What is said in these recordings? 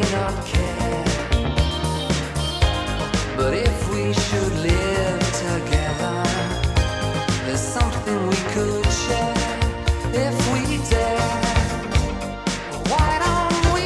not care. But if we should live together, there's something we could share if we dare. Why don't we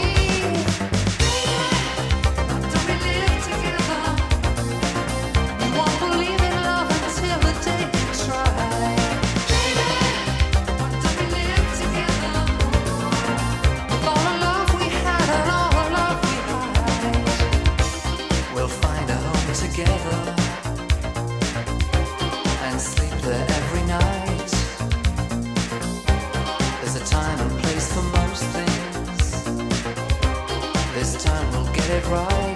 live together? You won't believe in love until the day you try. Why don't we live together? With all the love we had and all the love we hide, we'll find a home together and sleep there every night. There's a time and place for most things. This time we'll get it right.